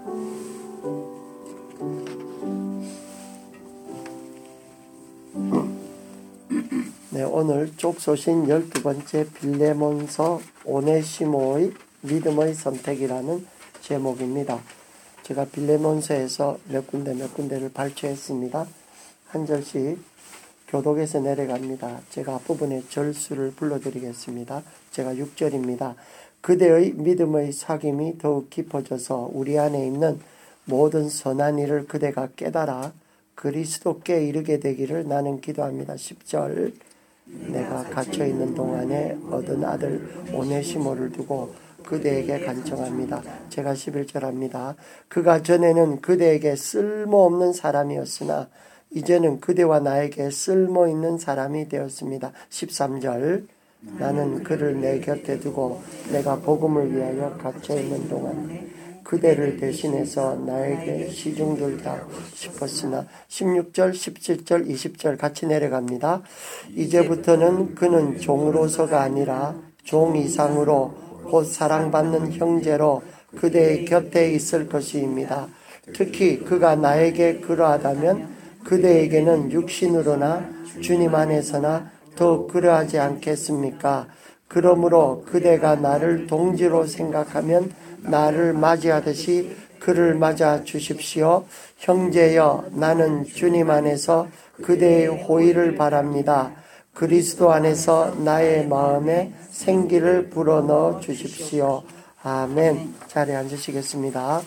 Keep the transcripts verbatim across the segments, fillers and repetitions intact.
네, 오늘 쪽소신 열두 번째 빌레몬서 오네시모의 믿음의 선택이라는 제목입니다. 제가 빌레몬서에서 몇 군데 몇 군데를 발췌했습니다. 한 절씩 교독에서 내려갑니다. 제가 앞부분에 절수를 불러드리겠습니다. 제가 육 절입니다. 그대의 믿음의 사귐이 더욱 깊어져서 우리 안에 있는 모든 선한 일을 그대가 깨달아 그리스도께 이르게 되기를 나는 기도합니다. 십 절. 내가 갇혀있는 동안에 얻은 아들 오네시모를 두고 그대에게 간청합니다. 제가 십일 절 합니다. 그가 전에는 그대에게 쓸모없는 사람이었으나 이제는 그대와 나에게 쓸모있는 사람이 되었습니다. 십삼 절. 나는 그를 내 곁에 두고 내가 복음을 위하여 갇혀있는 동안 그대를 대신해서 나에게 시중 들다 싶었으나 십육 절, 십칠 절, 이십 절 같이 내려갑니다. 이제부터는 그는 종으로서가 아니라 종 이상으로 곧 사랑받는 형제로 그대의 곁에 있을 것입니다. 특히 그가 나에게 그러하다면 그대에게는 육신으로나 주님 안에서나 더 그러하지 않겠습니까? 그러므로 그대가 나를 동지로 생각하면 나를 맞이하듯이 그를 맞아 주십시오. 형제여, 나는 주님 안에서 그대의 호의를 바랍니다. 그리스도 안에서 나의 마음에 생기를 불어넣어 주십시오. 아멘. 자리에 앉으시겠습니다.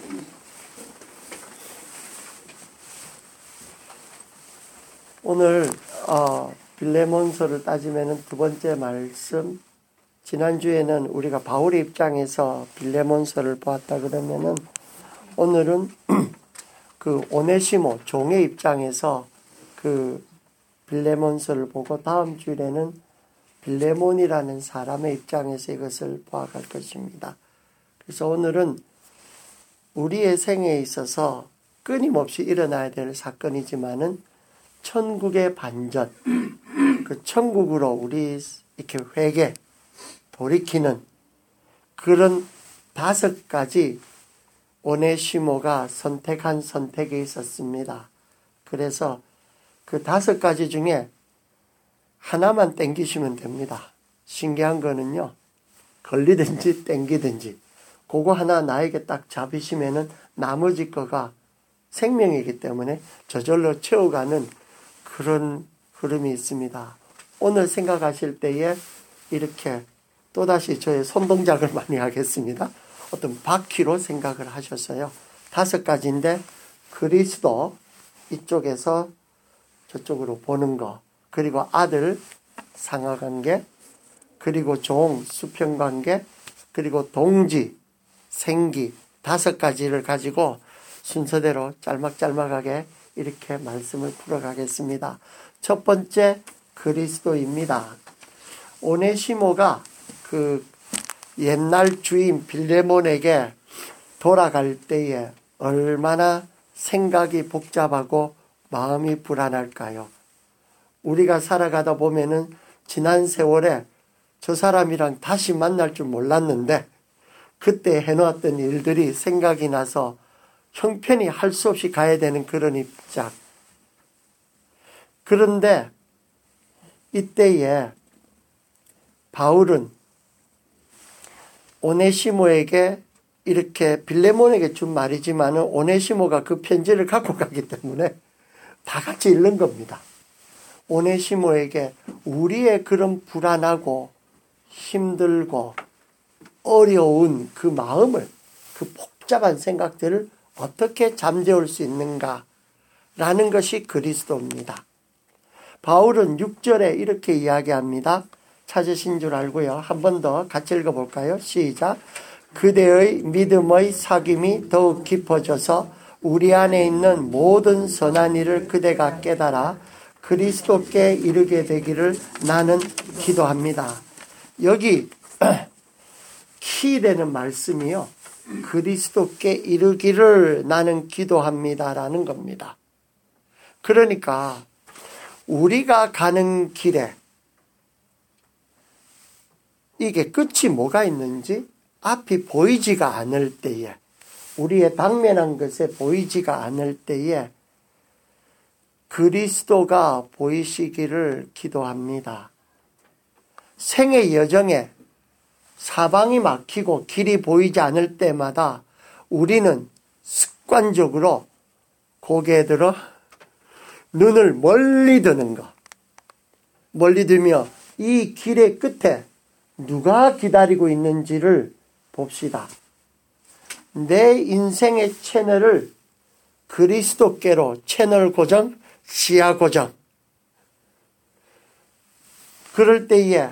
오늘 어, 빌레몬서를 따지면 두 번째 말씀, 지난주에는 우리가 바울의 입장에서 빌레몬서를 보았다 그러면은 오늘은 그 오네시모 종의 입장에서 그 빌레몬서를 보고 다음 주에는 빌레몬이라는 사람의 입장에서 이것을 보아갈 것입니다. 그래서 오늘은 우리의 생애에 있어서 끊임없이 일어나야 될 사건이지만은 천국의 반전, 그 천국으로 우리 이렇게 회개, 돌이키는 그런 다섯 가지 오네시모가 선택한 선택이 있었습니다. 그래서 그 다섯 가지 중에 하나만 땡기시면 됩니다. 신기한 거는요, 걸리든지 땡기든지 그거 하나 나에게 딱 잡히시면은 나머지 거가 생명이기 때문에 저절로 채워가는 그런 흐름이 있습니다. 오늘 생각하실 때에 이렇게 또다시 저의 손동작을 많이 하겠습니다. 어떤 바퀴로 생각을 하셨어요. 다섯 가지인데 그리스도 이쪽에서 저쪽으로 보는 거, 그리고 아들 상하관계, 그리고 종 수평관계, 그리고 동지 생기, 다섯 가지를 가지고 순서대로 짤막짤막하게 이렇게 말씀을 풀어가겠습니다. 첫 번째 그리스도입니다. 오네시모가 그 옛날 주인 빌레몬에게 돌아갈 때에 얼마나 생각이 복잡하고 마음이 불안할까요? 우리가 살아가다 보면은 지난 세월에 저 사람이랑 다시 만날 줄 몰랐는데 그때 해놓았던 일들이 생각이 나서 형편이 할 수 없이 가야 되는 그런 입장. 그런데 이때에 바울은 오네시모에게 이렇게 빌레몬에게 준 말이지만 오네시모가 그 편지를 갖고 가기 때문에 다 같이 읽는 겁니다. 오네시모에게 우리의 그런 불안하고 힘들고 어려운 그 마음을, 그 복잡한 생각들을 어떻게 잠재울 수 있는가 라는 것이 그리스도입니다. 바울은 육 절에 이렇게 이야기합니다. 찾으신 줄 알고요. 한 번 더 같이 읽어볼까요? 시작. 그대의 믿음의 사귐이 더욱 깊어져서 우리 안에 있는 모든 선한 일을 그대가 깨달아 그리스도께 이르게 되기를 나는 기도합니다. 여기 키 되는 말씀이요. 그리스도께 이르기를 나는 기도합니다라는 겁니다. 그러니까 우리가 가는 길에 이게 끝이 뭐가 있는지 앞이 보이지가 않을 때에 우리의 당면한 것에 보이지가 않을 때에 그리스도가 보이시기를 기도합니다. 생의 여정에 사방이 막히고 길이 보이지 않을 때마다 우리는 습관적으로 고개 들어 눈을 멀리 드는 것. 멀리 들며 이 길의 끝에 누가 기다리고 있는지를 봅시다. 내 인생의 채널을 그리스도께로 채널 고정, 시야 고정. 그럴 때에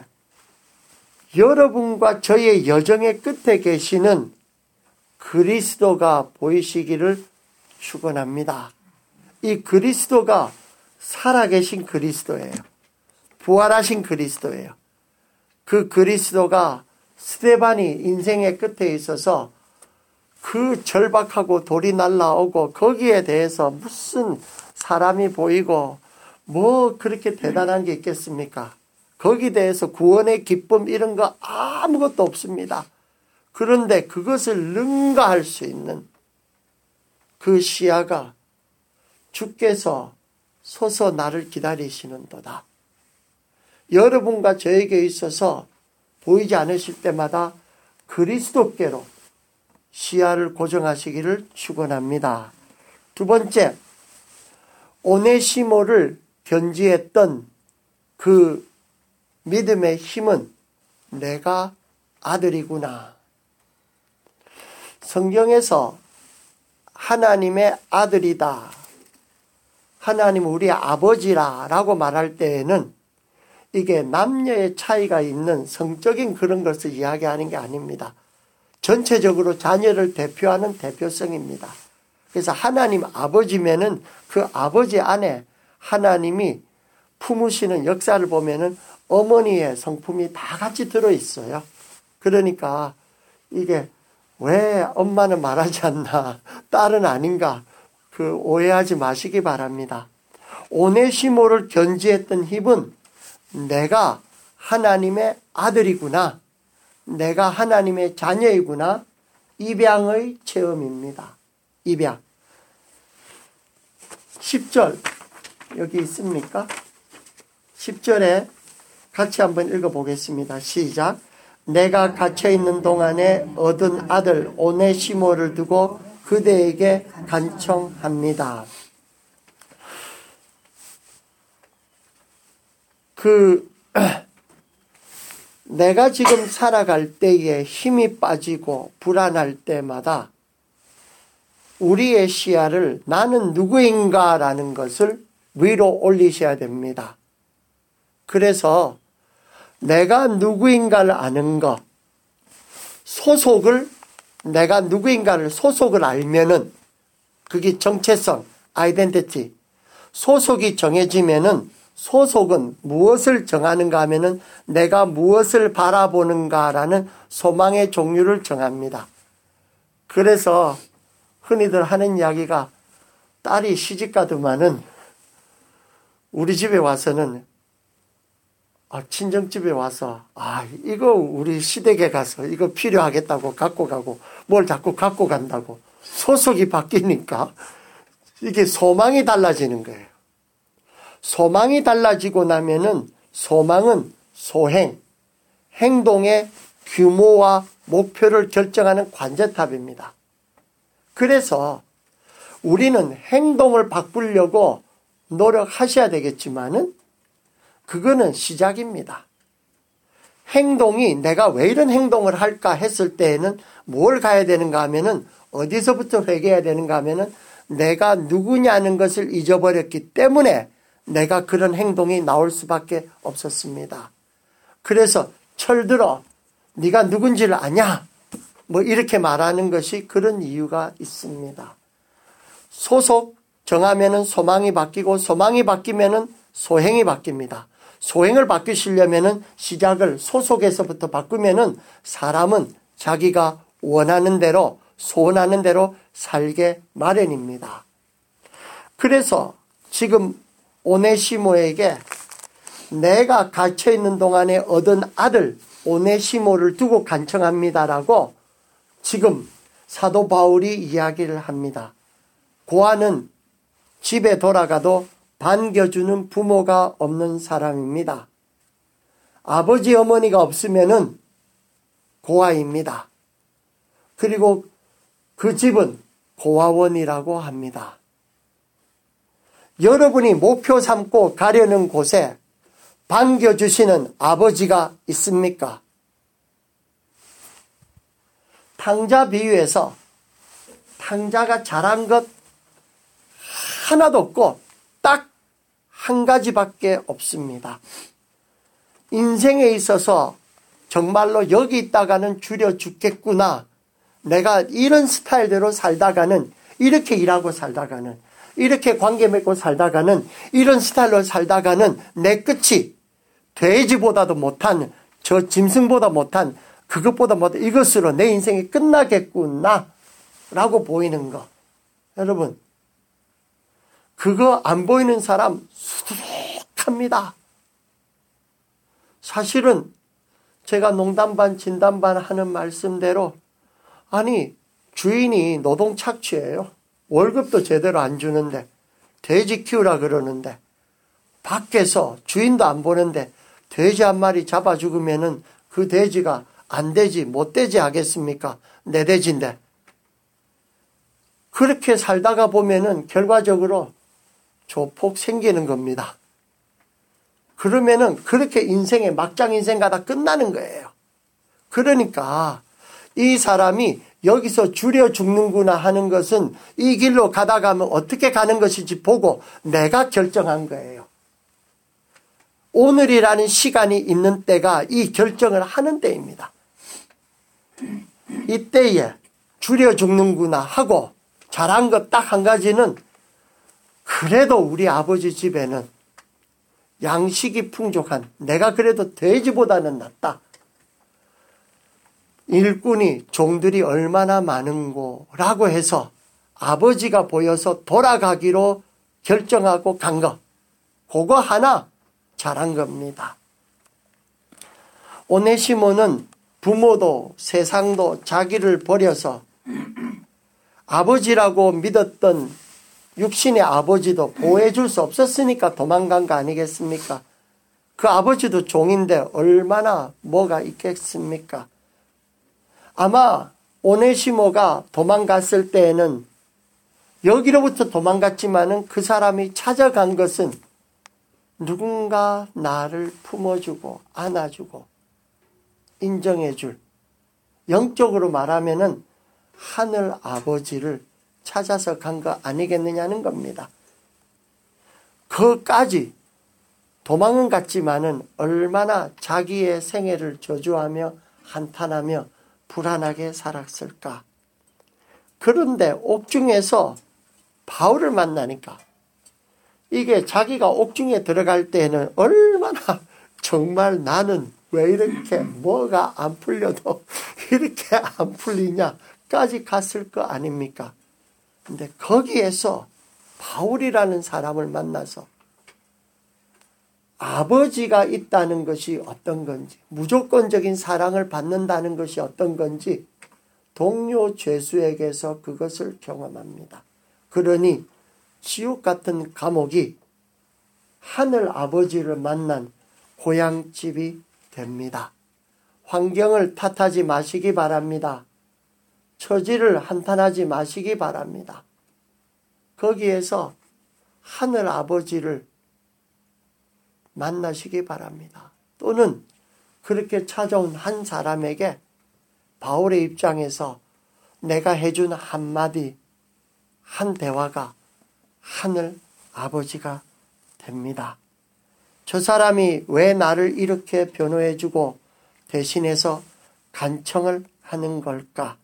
여러분과 저의 여정의 끝에 계시는 그리스도가 보이시기를 축원합니다. 이 그리스도가 살아계신 그리스도예요. 부활하신 그리스도예요. 그 그리스도가 스데반이 인생의 끝에 있어서 그 절박하고 돌이 날라오고 거기에 대해서 무슨 사람이 보이고 뭐 그렇게 대단한 게 있겠습니까? 거기에 대해서 구원의 기쁨 이런 거 아무것도 없습니다. 그런데 그것을 능가할 수 있는 그 시야가 주께서 서서 나를 기다리시는도다. 여러분과 저에게 있어서 보이지 않으실 때마다 그리스도께로 시야를 고정하시기를 축원합니다. 두 번째, 오네시모를 견지했던 그 믿음의 힘은 내가 아들이구나. 성경에서 하나님의 아들이다. 하나님 우리 아버지라 라고 말할 때에는 이게 남녀의 차이가 있는 성적인 그런 것을 이야기하는 게 아닙니다. 전체적으로 자녀를 대표하는 대표성입니다. 그래서 하나님 아버지면은 그 아버지 안에 하나님이 품으시는 역사를 보면은 어머니의 성품이 다 같이 들어있어요. 그러니까 이게 왜 엄마는 말하지 않나, 딸은 아닌가, 그 오해하지 마시기 바랍니다. 오네시모를 견지했던 힘은 내가 하나님의 아들이구나, 내가 하나님의 자녀이구나, 입양의 체험입니다. 입양. 십 절 여기 있습니까? 십 절에 같이 한번 읽어보겠습니다. 시작. 내가 갇혀있는 동안에 얻은 아들 오네시모를 두고 그대에게 간청합니다. 그 내가 지금 살아갈 때에 힘이 빠지고 불안할 때마다 우리의 시야를 나는 누구인가 라는 것을 위로 올리셔야 됩니다. 그래서 내가 누구인가를 아는 것, 소속을, 내가 누구인가를 소속을 알면은 그게 정체성, 아이덴티티. 소속이 정해지면은 소속은 무엇을 정하는가 하면은 내가 무엇을 바라보는가라는 소망의 종류를 정합니다. 그래서 흔히들 하는 이야기가 딸이 시집가더만은 우리 집에 와서는 아, 친정집에 와서 아 이거 우리 시댁에 가서 이거 필요하겠다고 갖고 가고 뭘 자꾸 갖고 간다고 소속이 바뀌니까 이게 소망이 달라지는 거예요. 소망이 달라지고 나면은 소망은 소행, 행동의 규모와 목표를 결정하는 관제탑입니다. 그래서 우리는 행동을 바꾸려고 노력하셔야 되겠지만은 그거는 시작입니다. 행동이 내가 왜 이런 행동을 할까 했을 때에는 뭘 가야 되는가 하면은 어디서부터 회개해야 되는가 하면은 내가 누구냐는 것을 잊어버렸기 때문에 내가 그런 행동이 나올 수밖에 없었습니다. 그래서 철들어 네가 누군지를 아냐? 뭐 이렇게 말하는 것이 그런 이유가 있습니다. 소속 정하면은 소망이 바뀌고 소망이 바뀌면은 소행이 바뀝니다. 소행을 바꾸시려면은 시작을 소속에서부터 바꾸면은 사람은 자기가 원하는 대로 소원하는 대로 살게 마련입니다. 그래서 지금 오네시모에게 내가 갇혀있는 동안에 얻은 아들 오네시모를 두고 간청합니다라고 지금 사도 바울이 이야기를 합니다. 고아는 집에 돌아가도 반겨주는 부모가 없는 사람입니다. 아버지 어머니가 없으면은 고아입니다. 그리고 그 집은 고아원이라고 합니다. 여러분이 목표 삼고 가려는 곳에 반겨주시는 아버지가 있습니까? 탕자 비유에서 탕자가 잘한 것 하나도 없고 딱 한 가지밖에 없습니다. 인생에 있어서 정말로 여기 있다가는 줄여 죽겠구나. 내가 이런 스타일대로 살다가는, 이렇게 일하고 살다가는, 이렇게 관계 맺고 살다가는, 이런 스타일로 살다가는 내 끝이 돼지보다도 못한, 저 짐승보다 못한, 그것보다 못한 이것으로 내 인생이 끝나겠구나 라고 보이는 거. 여러분, 그거 안 보이는 사람 수두룩합니다. 사실은 제가 농담 반 진담 반 하는 말씀대로, 아니 주인이 노동 착취예요. 월급도 제대로 안 주는데, 돼지 키우라 그러는데, 밖에서 주인도 안 보는데 돼지 한 마리 잡아 죽으면은 그 돼지가 안 되지 못 되지 하겠습니까? 내 돼지인데. 그렇게 살다가 보면은 결과적으로 조폭 생기는 겁니다. 그러면은 그렇게 인생의 막장 인생가 다 끝나는 거예요. 그러니까 이 사람이 여기서 줄여 죽는구나 하는 것은 이 길로 가다 가면 어떻게 가는 것인지 보고 내가 결정한 거예요. 오늘이라는 시간이 있는 때가 이 결정을 하는 때입니다. 이때에 줄여 죽는구나 하고 잘한 것 딱 한 가지는, 그래도 우리 아버지 집에는 양식이 풍족한, 내가 그래도 돼지보다는 낫다. 일꾼이 종들이 얼마나 많은고 라고 해서 아버지가 보여서 돌아가기로 결정하고 간 거, 그거 하나 잘한 겁니다. 오네시모는 부모도 세상도 자기를 버려서 아버지라고 믿었던 육신의 아버지도 보호해줄 수 없었으니까 도망간 거 아니겠습니까? 그 아버지도 종인데 얼마나 뭐가 있겠습니까? 아마 오네시모가 도망갔을 때에는 여기로부터 도망갔지만은 그 사람이 찾아간 것은 누군가 나를 품어주고 안아주고 인정해줄, 영적으로 말하면은 하늘 아버지를 찾아서 간 거 아니겠느냐는 겁니다. 그까지 도망은 갔지만은 얼마나 자기의 생애를 저주하며 한탄하며 불안하게 살았을까. 그런데 옥중에서 바울을 만나니까, 이게 자기가 옥중에 들어갈 때는 얼마나 정말 나는 왜 이렇게 뭐가 안 풀려도 이렇게 안 풀리냐까지 갔을 거 아닙니까? 근데 거기에서 바울이라는 사람을 만나서 아버지가 있다는 것이 어떤 건지, 무조건적인 사랑을 받는다는 것이 어떤 건지 동료 죄수에게서 그것을 경험합니다. 그러니 지옥 같은 감옥이 하늘 아버지를 만난 고향집이 됩니다. 환경을 탓하지 마시기 바랍니다. 처지를 한탄하지 마시기 바랍니다. 거기에서 하늘 아버지를 만나시기 바랍니다. 또는 그렇게 찾아온 한 사람에게 바울의 입장에서 내가 해준 한마디, 한 대화가 하늘 아버지가 됩니다. 저 사람이 왜 나를 이렇게 변호해주고 대신해서 간청을 하는 걸까?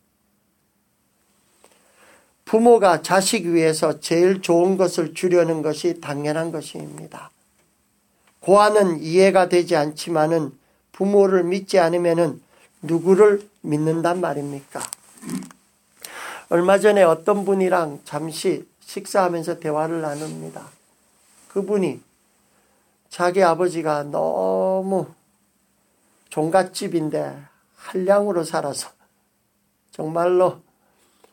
부모가 자식 위해서 제일 좋은 것을 주려는 것이 당연한 것입니다. 고아는 이해가 되지 않지만은 부모를 믿지 않으면은 누구를 믿는단 말입니까? 얼마 전에 어떤 분이랑 잠시 식사하면서 대화를 나눕니다. 그분이 자기 아버지가 너무 종갓집인데 한량으로 살아서 정말로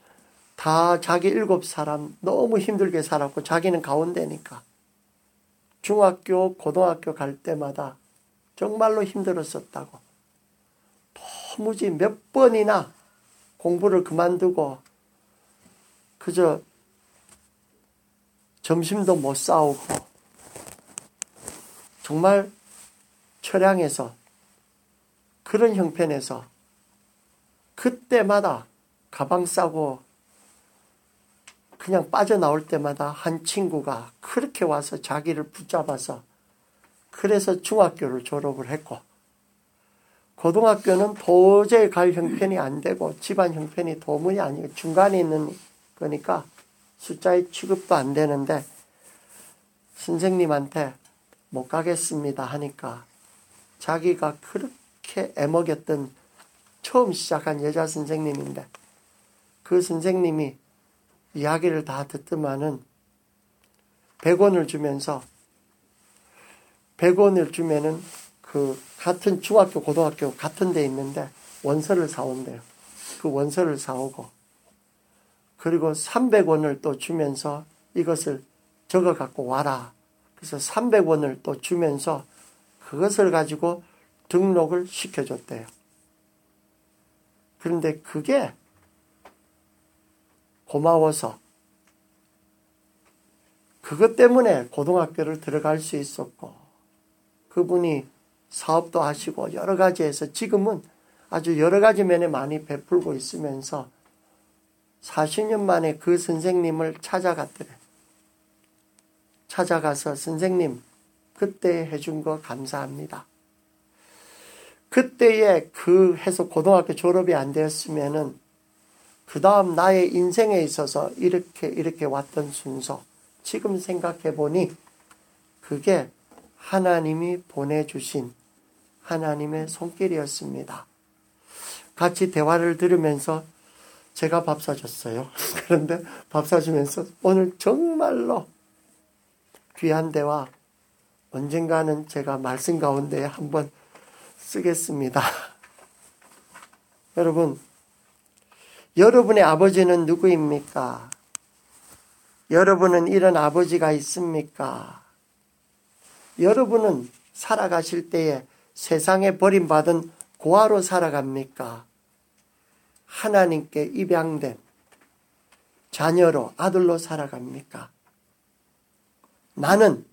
다 자기 일곱 사람 너무 힘들게 살았고 자기는 가운데니까 중학교, 고등학교 갈 때마다 정말로 힘들었었다고. 도무지 몇 번이나 공부를 그만두고 그저 점심도 못 싸우고 정말 처량해서 그런 형편에서 그때마다 가방 싸고 그냥 빠져나올 때마다 한 친구가 그렇게 와서 자기를 붙잡아서 그래서 중학교를 졸업을 했고 고등학교는 도저히 갈 형편이 안 되고 집안 형편이 도무지 아니고 중간에 있는 거니까 숫자의 취급도 안 되는데 선생님한테 못 가겠습니다 하니까 자기가 그렇게 애먹였던 처음 시작한 여자 선생님인데 그 선생님이 이야기를 다 듣더만은 백 원을 주면서 백 원을 주면은 그 같은 중학교 고등학교 같은 데 있는데 원서를 사온대요. 그 원서를 사오고 그리고 삼백 원을 또 주면서 이것을 적어 갖고 와라. 그래서 삼백 원을 또 주면서 그것을 가지고 등록을 시켜줬대요. 그런데 그게 고마워서 그것 때문에 고등학교를 들어갈 수 있었고 그분이 사업도 하시고 여러 가지 해서 지금은 아주 여러 가지 면에 많이 베풀고 있으면서 사십 년 만에 그 선생님을 찾아갔더래. 찾아가서 선생님 그때 해준 거 감사합니다. 그때에 그 해서 고등학교 졸업이 안 되었으면은 그 다음 나의 인생에 있어서 이렇게 이렇게 왔던 순서 지금 생각해 보니 그게 하나님이 보내주신 하나님의 손길이었습니다. 같이 대화를 들으면서 제가 밥 사줬어요. 그런데 밥 사주면서 오늘 정말로 귀한 대화 언젠가는 제가 말씀 가운데 한번 쓰겠습니다. 여러분, 여러분의 아버지는 누구입니까? 여러분은 이런 아버지가 있습니까? 여러분은 살아가실 때에 세상에 버림받은 고아로 살아갑니까? 하나님께 입양된 자녀로 아들로 살아갑니까? 나는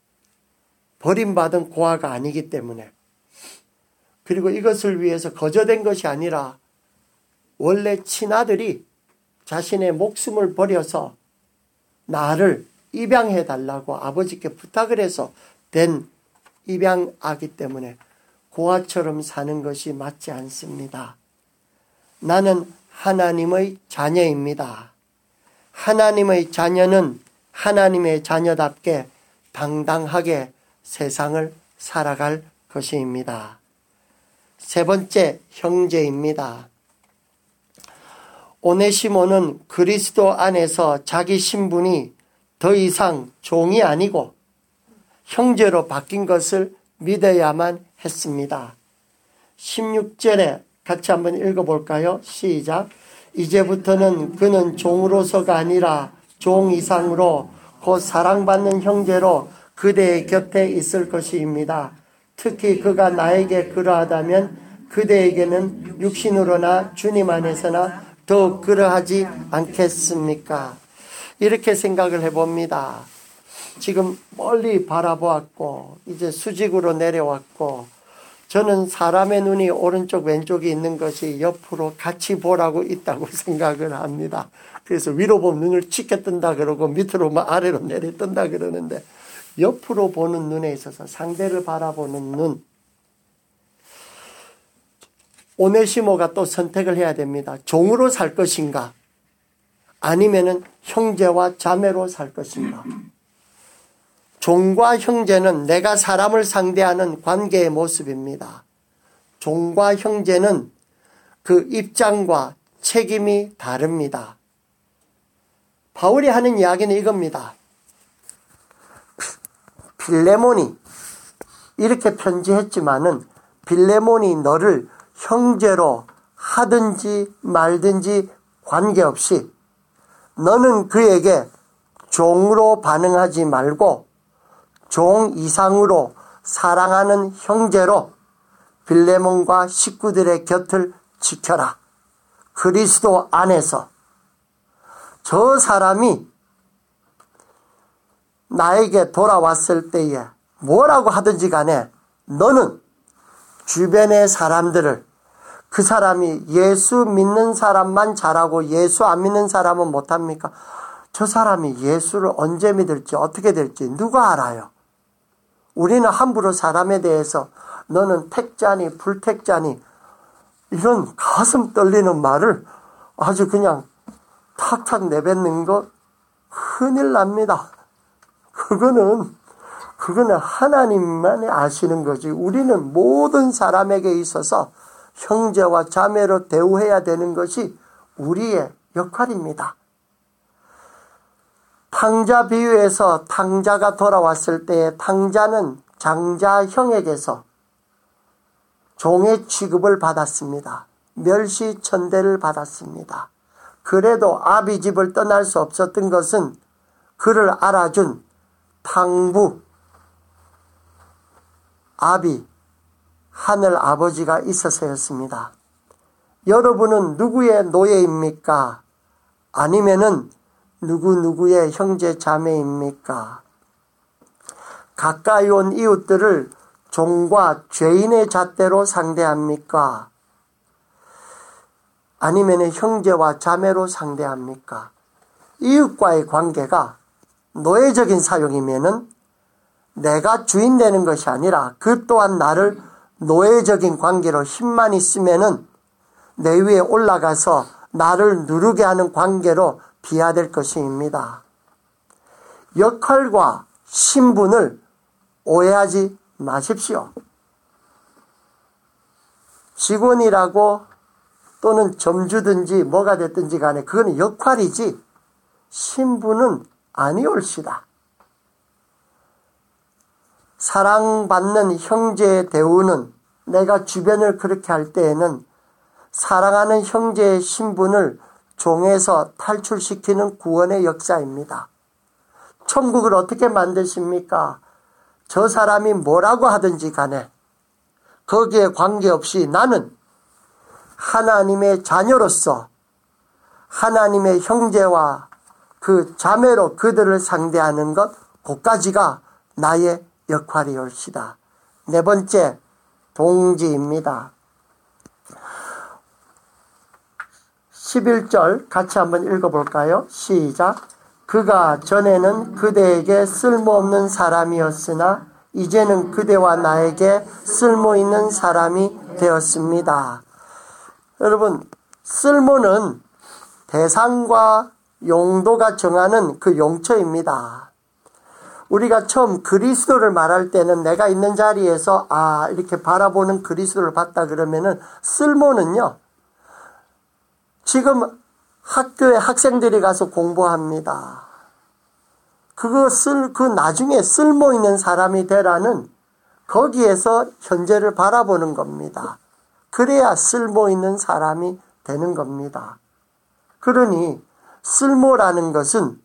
버림받은 고아가 아니기 때문에 그리고 이것을 위해서 거저된 것이 아니라 원래 친아들이 자신의 목숨을 버려서 나를 입양해 달라고 아버지께 부탁을 해서 된 입양아기 때문에 고아처럼 사는 것이 맞지 않습니다. 나는 하나님의 자녀입니다. 하나님의 자녀는 하나님의 자녀답게 당당하게 세상을 살아갈 것입니다. 세 번째, 형제입니다. 오네시모는 그리스도 안에서 자기 신분이 더 이상 종이 아니고 형제로 바뀐 것을 믿어야만 했습니다. 십육 절에 같이 한번 읽어볼까요? 시작. 이제부터는 그는 종으로서가 아니라 종 이상으로 곧 사랑받는 형제로 그대의 곁에 있을 것입니다. 특히 그가 나에게 그러하다면 그대에게는 육신으로나 주님 안에서나 더욱 그러하지 않겠습니까? 이렇게 생각을 해봅니다. 지금 멀리 바라보았고 이제 수직으로 내려왔고 저는 사람의 눈이 오른쪽 왼쪽이 있는 것이 옆으로 같이 보라고 있다고 생각을 합니다. 그래서 위로 보면 눈을 치켜 뜬다 그러고 밑으로 아래로 내려 뜬다 그러는데 옆으로 보는 눈에 있어서 상대를 바라보는 눈. 오네시모가 또 선택을 해야 됩니다. 종으로 살 것인가 아니면은 형제와 자매로 살 것인가. 종과 형제는 내가 사람을 상대하는 관계의 모습입니다. 종과 형제는 그 입장과 책임이 다릅니다. 바울이 하는 이야기는 이겁니다. 빌레몬이 이렇게 편지했지만은 빌레몬이 너를 형제로 하든지 말든지 관계없이 너는 그에게 종으로 반응하지 말고 종 이상으로 사랑하는 형제로 빌레몬과 식구들의 곁을 지켜라. 그리스도 안에서 저 사람이 나에게 돌아왔을 때에 뭐라고 하든지 간에 너는 주변의 사람들을, 그 사람이 예수 믿는 사람만 잘하고 예수 안 믿는 사람은 못합니까? 저 사람이 예수를 언제 믿을지 어떻게 될지 누가 알아요? 우리는 함부로 사람에 대해서 너는 택자니 불택자니 이런 가슴 떨리는 말을 아주 그냥 탁탁 내뱉는 거 큰일 납니다. 그거는 그거는 하나님만이 아시는 거지. 우리는 모든 사람에게 있어서 형제와 자매로 대우해야 되는 것이 우리의 역할입니다. 탕자 비유에서 탕자가 돌아왔을 때에 탕자는 장자형에게서 종의 취급을 받았습니다. 멸시천대를 받았습니다. 그래도 아비 집을 떠날 수 없었던 것은 그를 알아준 탕부 아비 하늘 아버지가 있어서였습니다. 여러분은 누구의 노예입니까? 아니면은 누구누구의 형제 자매입니까? 가까이 온 이웃들을 종과 죄인의 잣대로 상대합니까? 아니면 형제와 자매로 상대합니까? 이웃과의 관계가 노예적인 사용이면은 내가 주인 되는 것이 아니라 그 또한 나를 노예적인 관계로 힘만 있으면은 내 위에 올라가서 나를 누르게 하는 관계로 비하될 것입니다. 역할과 신분을 오해하지 마십시오. 직원이라고 또는 점주든지 뭐가 됐든지 간에 그건 역할이지 신분은 아니올시다. 사랑받는 형제의 대우는 내가 주변을 그렇게 할 때에는 사랑하는 형제의 신분을 종에서 탈출시키는 구원의 역사입니다. 천국을 어떻게 만드십니까? 저 사람이 뭐라고 하든지 간에 거기에 관계없이 나는 하나님의 자녀로서 하나님의 형제와 그 자매로 그들을 상대하는 것, 그까지가 나의 역할이올시다. 네 번째, 동지입니다. 십일 절 같이 한번 읽어볼까요? 시작. 그가 전에는 그대에게 쓸모없는 사람이었으나 이제는 그대와 나에게 쓸모있는 사람이 되었습니다. 여러분, 쓸모는 대상과 용도가 정하는 그 용처입니다. 우리가 처음 그리스도를 말할 때는 내가 있는 자리에서 아 이렇게 바라보는 그리스도를 봤다 그러면은 쓸모는요. 지금 학교에 학생들이 가서 공부합니다. 그거 쓸, 그 나중에 쓸모 있는 사람이 되라는 거기에서 현재를 바라보는 겁니다. 그래야 쓸모 있는 사람이 되는 겁니다. 그러니 쓸모라는 것은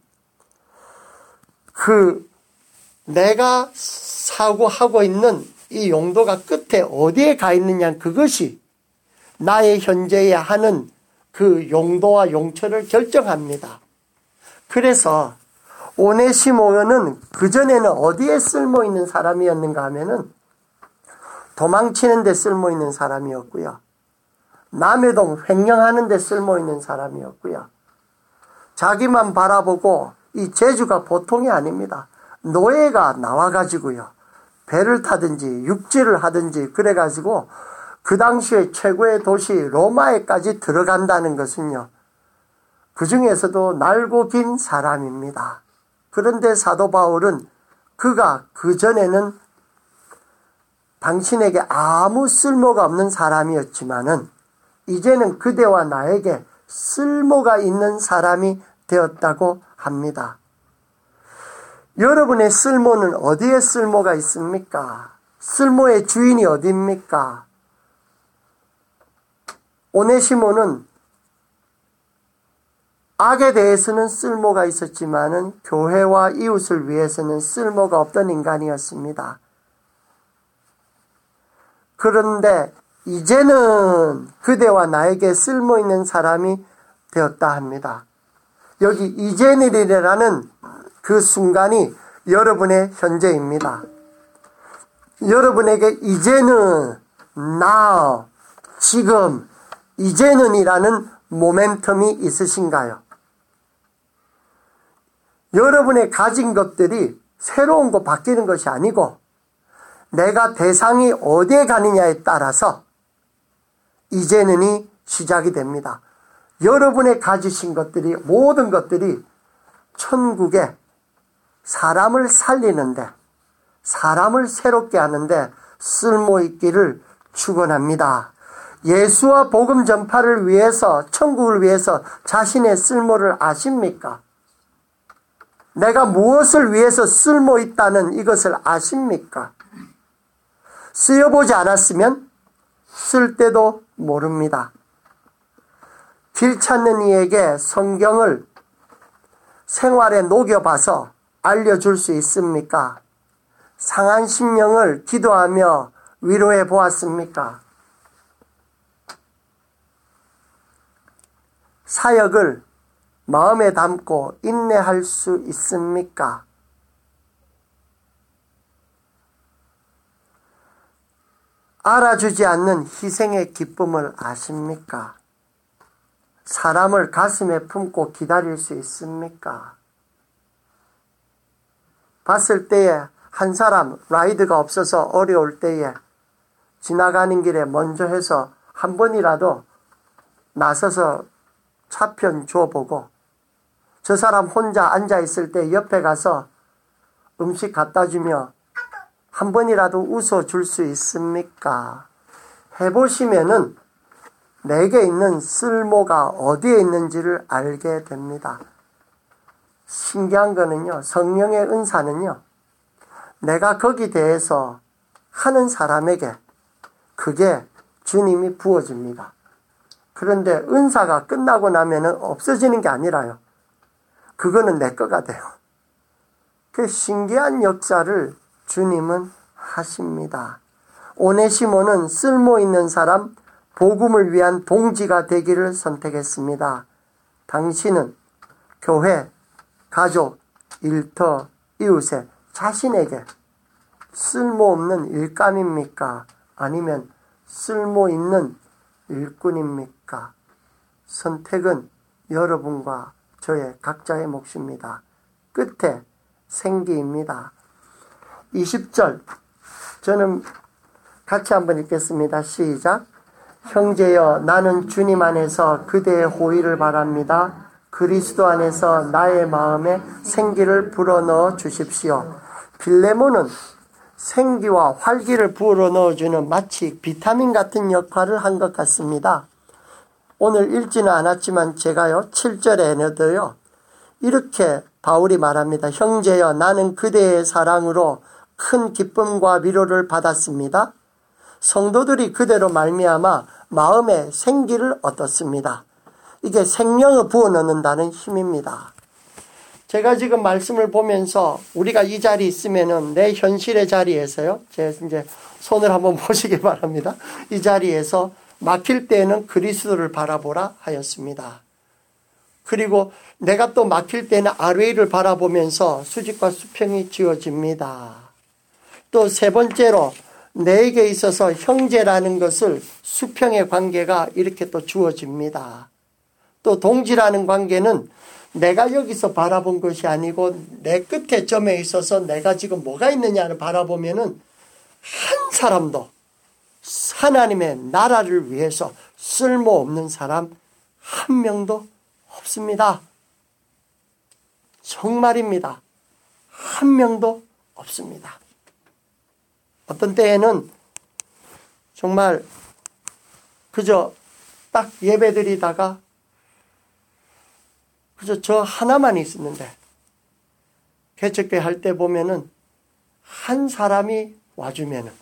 그 내가 사고하고 있는 이 용도가 끝에 어디에 가 있느냐 그것이 나의 현재에 하는 그 용도와 용처를 결정합니다. 그래서 오네시모는 그전에는 어디에 쓸모있는 사람이었는가 하면은 도망치는 데 쓸모있는 사람이었고요. 남의 동 횡령하는 데 쓸모있는 사람이었고요. 자기만 바라보고 이 재주가 보통이 아닙니다. 노예가 나와가지고요. 배를 타든지 육지를 하든지 그래가지고 그 당시에 최고의 도시 로마에까지 들어간다는 것은요. 그 중에서도 날고 긴 사람입니다. 그런데 사도 바울은 그가 그전에는 당신에게 아무 쓸모가 없는 사람이었지만은 이제는 그대와 나에게 쓸모가 있는 사람이 되었다고 합니다. 여러분의 쓸모는 어디에 쓸모가 있습니까? 쓸모의 주인이 어디입니까? 오네시모는 악에 대해서는 쓸모가 있었지만은 교회와 이웃을 위해서는 쓸모가 없던 인간이었습니다. 그런데 이제는 그대와 나에게 쓸모 있는 사람이 되었다 합니다. 여기 이제는이라는 그 순간이 여러분의 현재입니다. 여러분에게 이제는, now, 지금, 이제는이라는 모멘텀이 있으신가요? 여러분의 가진 것들이 새로운 거 바뀌는 것이 아니고 내가 대상이 어디에 가느냐에 따라서 이제는이 시작이 됩니다. 여러분의 가지신 것들이, 모든 것들이 천국에 사람을 살리는데, 사람을 새롭게 하는데 쓸모있기를 축원합니다. 예수와 복음 전파를 위해서, 천국을 위해서 자신의 쓸모를 아십니까? 내가 무엇을 위해서 쓸모있다는 이것을 아십니까? 쓰여보지 않았으면 쓸 때도 모릅니다. 길 찾는 이에게 성경을 생활에 녹여봐서 알려줄 수 있습니까? 상한 심령을 기도하며 위로해 보았습니까? 사역을 마음에 담고 인내할 수 있습니까? 알아주지 않는 희생의 기쁨을 아십니까? 사람을 가슴에 품고 기다릴 수 있습니까? 봤을 때에 한 사람 라이드가 없어서 어려울 때에 지나가는 길에 먼저 해서 한 번이라도 나서서 차편 줘보고, 저 사람 혼자 앉아있을 때 옆에 가서 음식 갖다 주며 한 번이라도 웃어줄 수 있습니까? 해보시면은 내게 있는 쓸모가 어디에 있는지를 알게 됩니다. 신기한 거는요, 성령의 은사는요, 내가 거기 대해서 하는 사람에게 그게 주님이 부어줍니다. 그런데 은사가 끝나고 나면은 없어지는 게 아니라요, 그거는 내 거가 돼요. 그 신기한 역사를 주님은 하십니다. 오네시모는 쓸모 있는 사람, 복음을 위한 동지가 되기를 선택했습니다. 당신은 교회, 가족, 일터, 이웃에, 자신에게 쓸모없는 일감입니까? 아니면 쓸모있는 일꾼입니까? 선택은 여러분과 저의 각자의 몫입니다. 끝에 생기입니다. 이십 절, 저는 같이 한번 읽겠습니다. 시작. 형제여, 나는 주님 안에서 그대의 호의를 바랍니다. 그리스도 안에서 나의 마음에 생기를 불어넣어 주십시오. 빌레몬은 생기와 활기를 불어넣어주는 마치 비타민 같은 역할을 한 것 같습니다. 오늘 읽지는 않았지만 제가요, 칠 절에도요, 이렇게 바울이 말합니다. 형제여, 나는 그대의 사랑으로 큰 기쁨과 위로를 받았습니다. 성도들이 그대로 말미암아 마음에 생기를 얻었습니다. 이게 생명을 부어넣는다는 힘입니다. 제가 지금 말씀을 보면서 우리가 이 자리에 있으면은 내 현실의 자리에서요, 제 이제 손을 한번 보시기 바랍니다. 이 자리에서 막힐 때는 그리스도를 바라보라 하였습니다. 그리고 내가 또 막힐 때는 아뢰이를 바라보면서 수직과 수평이 지어집니다. 또 세 번째로 내게 있어서 형제라는 것을 수평의 관계가 이렇게 또 주어집니다. 또 동지라는 관계는 내가 여기서 바라본 것이 아니고 내 끝에 점에 있어서 내가 지금 뭐가 있느냐를 바라보면은 한 사람도 하나님의 나라를 위해서 쓸모없는 사람 한 명도 없습니다. 정말입니다. 한 명도 없습니다. 어떤 때에는 정말 그저 딱 예배드리다가 그저 저 하나만 있었는데, 개척교회 할 때 보면은 한 사람이 와주면은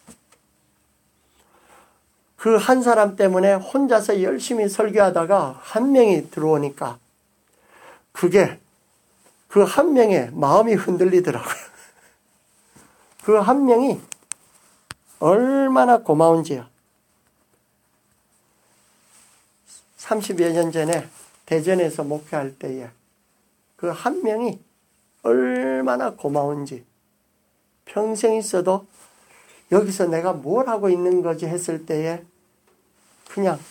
그 한 사람 때문에 혼자서 열심히 설교하다가 한 명이 들어오니까 그게 그 한 명의 마음이 흔들리더라고요. 그 한 명이 얼마나 고마운지요. 삼십여 년 전에 대전에서 목회할 때에 그 한 명이 얼마나 고마운지, 평생 있어도 여기서 내가 뭘 하고 있는 거지 했을 때에 그냥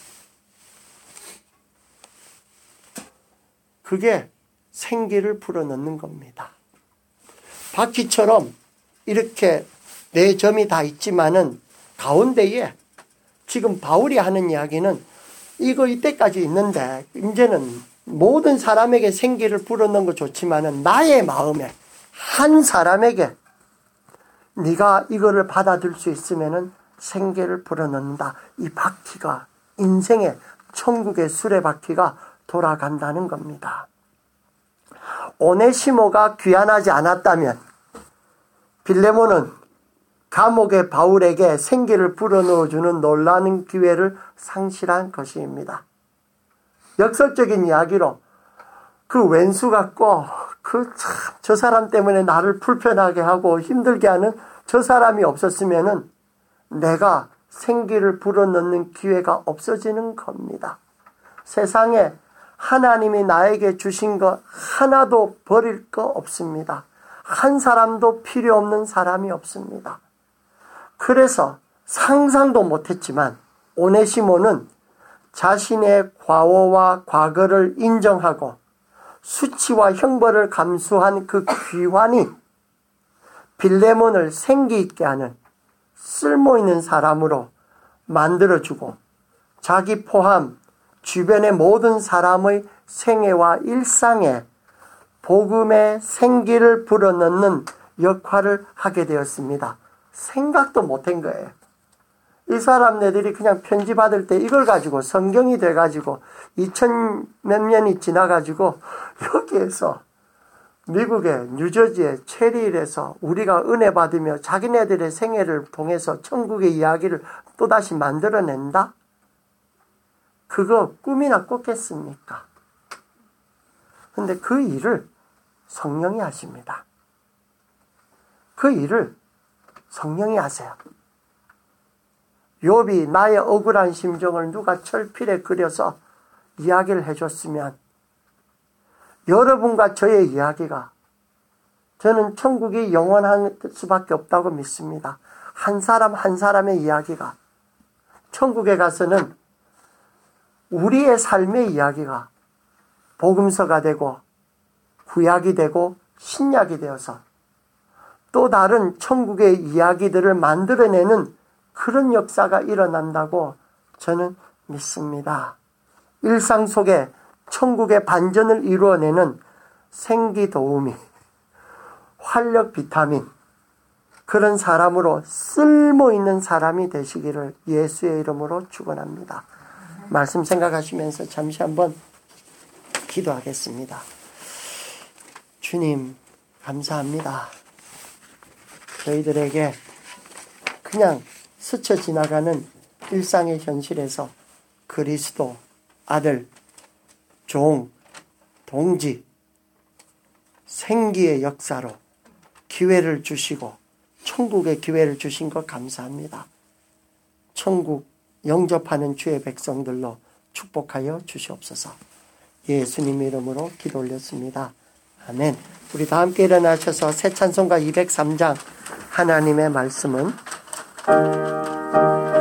그게 생기를 불어넣는 겁니다. 바퀴처럼 이렇게 네 점이 다 있지만은 가운데에 지금 바울이 하는 이야기는 이거 이때까지 있는데 이제는 모든 사람에게 생기를 불어넣는 거 좋지만은 나의 마음에 한 사람에게 네가 이거를 받아들일 수 있으면은 생기를 불어넣는다. 이 바퀴가 인생의 천국의 수레바퀴가 돌아간다는 겁니다. 오네시모가 귀환하지 않았다면 빌레몬은 감옥의 바울에게 생기를 불어넣어주는 놀라운 기회를 상실한 것입니다. 역설적인 이야기로 그 왼수 같고 그 참 저 사람 때문에 나를 불편하게 하고 힘들게 하는 저 사람이 없었으면은 내가 생기를 불어넣는 기회가 없어지는 겁니다. 세상에 하나님이 나에게 주신 것 하나도 버릴 거 없습니다. 한 사람도 필요 없는 사람이 없습니다. 그래서 상상도 못했지만 오네시모는 자신의 과오와 과거를 인정하고 수치와 형벌을 감수한 그 귀환이 빌레몬을 생기 있게 하는 쓸모있는 사람으로 만들어주고 자기 포함 주변의 모든 사람의 생애와 일상에 복음의 생기를 불어넣는 역할을 하게 되었습니다. 생각도 못한 거예요. 이 사람네들이 그냥 편지 받을 때 이걸 가지고 성경이 돼가지고 이천 몇 년이 지나가지고 여기에서 미국의 뉴저지의 체리힐에서 우리가 은혜 받으며 자기네들의 생애를 통해서 천국의 이야기를 또다시 만들어낸다? 그거 꿈이나 꿨겠습니까? 근데 그 일을 성령이 하십니다. 그 일을 성령이 하세요. 욥이 나의 억울한 심정을 누가 철필에 그려서 이야기를 해줬으면 여러분과 저의 이야기가 저는 천국이 영원할 수밖에 없다고 믿습니다. 한 사람 한 사람의 이야기가 천국에 가서는 우리의 삶의 이야기가 복음서가 되고 구약이 되고 신약이 되어서 또 다른 천국의 이야기들을 만들어내는 그런 역사가 일어난다고 저는 믿습니다. 일상 속에 천국의 반전을 이루어내는 생기도우미, 활력 비타민, 그런 사람으로 쓸모있는 사람이 되시기를 예수의 이름으로 축원합니다. 말씀 생각하시면서 잠시 한번 기도하겠습니다. 주님 감사합니다. 저희들에게 그냥 스쳐 지나가는 일상의 현실에서 그리스도, 아들, 종, 동지, 생기의 역사로 기회를 주시고 천국의 기회를 주신 것 감사합니다. 천국 영접하는 주의 백성들로 축복하여 주시옵소서. 예수님 이름으로 기도 올렸습니다. 아멘. 우리 다 함께 일어나셔서 새 찬송가 이백삼 장 하나님의 말씀은